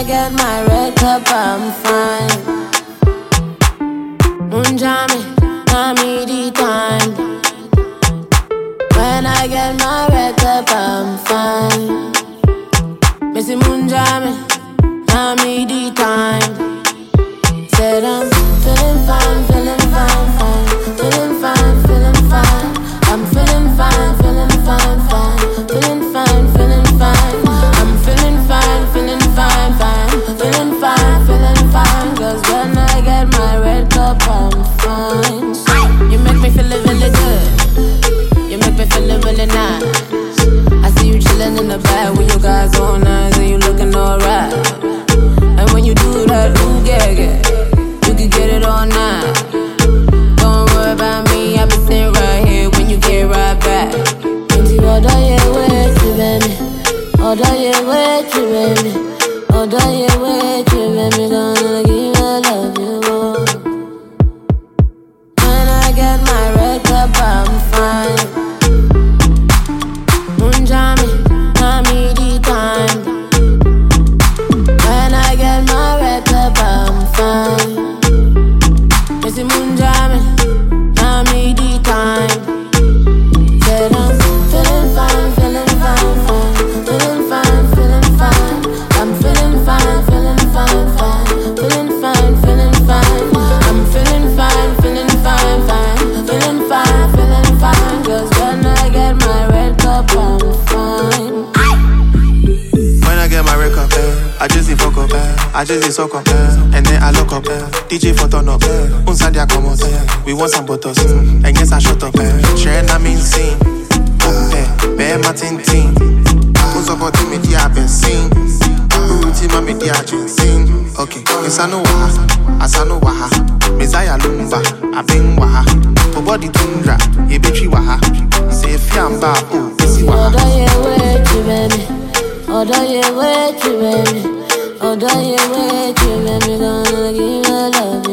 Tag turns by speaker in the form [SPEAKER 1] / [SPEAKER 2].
[SPEAKER 1] get my red cup, I'm fine. Munjami, nami the time. When I get my red cup, I'm fine. Missy Munjami, nami the time. Said I'm feeling fine, feeling fine, fine. Feeling fine, feeling fine. I'm feeling fine, feeling fine, fine. Feeling fine, feeling fine. I'm feeling fine, feeling fine, fine. Feeling fine, feeling fine. Cause when I get my red cup, I'm fine. You make me feel really good. You make me feel really nice. I see you chilling in the back with your guys on nice and you looking alright. And when you do that, ooh, yeah. You can get it all night. Don't worry about me, I'll be sitting right here when you get right back. Odo ye wait you baby, odo ye wait you baby, odo ye wait you baby, gonna give you love you more. When I get my red cup, I'm fine. Munjami, nami the time. When I get my red cup, I'm fine. Missy Munjami, nami the time. Said I'm feeling fine, feeling fine, fine. Feeling fine, feeling fine. I'm feeling fine, feeling fine, fine. Feeling fine, feeling fine. I'm feeling fine, feeling fine, fine. Feeling fine, feeling fine. Cause when I get my red cup, I'm fine.
[SPEAKER 2] When I get my red cup, I just see fuck up, I just see soak up, and then I look up, DJ for turn up, unsadia come out, we want some bottles, and yes I shut up, share na mean scene, bear Martin team, who's about to meet the happen scene, Rutima meet the agent scene, okay, yes I know waha, Messiah Lumba, I been waha, for body tundra, ye bitchy waha, say fiamba, oh, busy waha.
[SPEAKER 1] Odo ye wait you baby, odo ye wait you baby, odo ye wait you baby, gonna give you love.